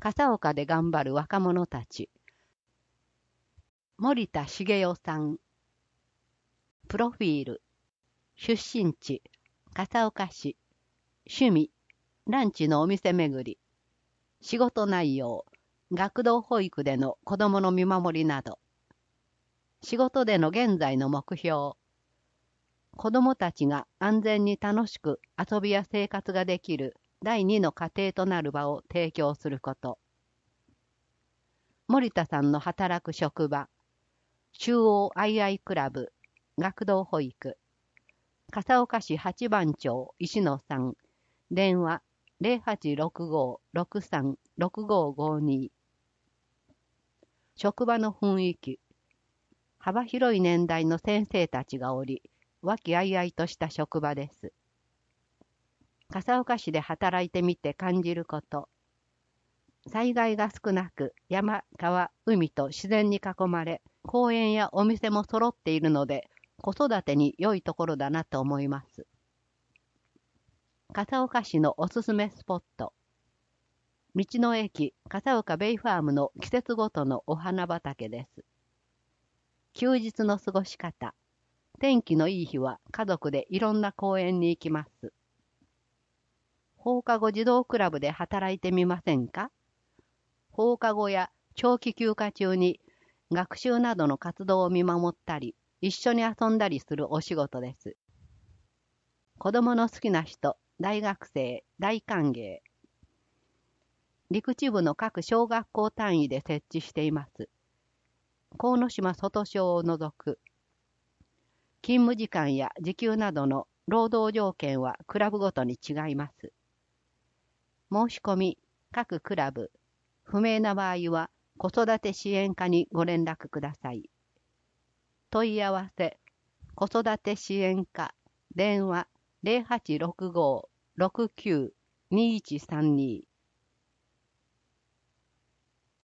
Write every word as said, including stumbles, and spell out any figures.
笠岡で頑張る若者たち。森田茂雄さん。プロフィール。出身地、笠岡市。趣味、ランチのお店巡り。仕事内容、学童保育での子供の見守りなど。仕事での現在の目標。子供たちが安全に楽しく遊びや生活ができる第二の家庭となる場を提供すること。森田さんの働く職場。中央アイアイクラブ、学童保育。笠岡市八番町石野さん。電話 ゼロはちろくご ろくさん ろくごごに。職場の雰囲気。幅広い年代の先生たちがおり、和気あいあいとした職場です。笠岡市で働いてみて感じること。災害が少なく、山、川、海と自然に囲まれ、公園やお店も揃っているので、子育てに良いところだなと思います。笠岡市のおすすめスポット。道の駅笠岡ベイファームの季節ごとのお花畑です。休日の過ごし方。天気のいい日は家族でいろんな公園に行きます。放課後児童クラブで働いてみませんか？放課後や長期休暇中に学習などの活動を見守ったり、一緒に遊んだりするお仕事です。子供の好きな人、大学生、大歓迎。陸地部の各小学校単位で設置しています。鴻島外小を除く。勤務時間や時給などの労働条件はクラブごとに違います。申し込み、各クラブ。不明な場合は子育て支援課にご連絡ください。問い合わせ、子育て支援課、電話 ゼロはちろくご ろくきゅう にいちさんに。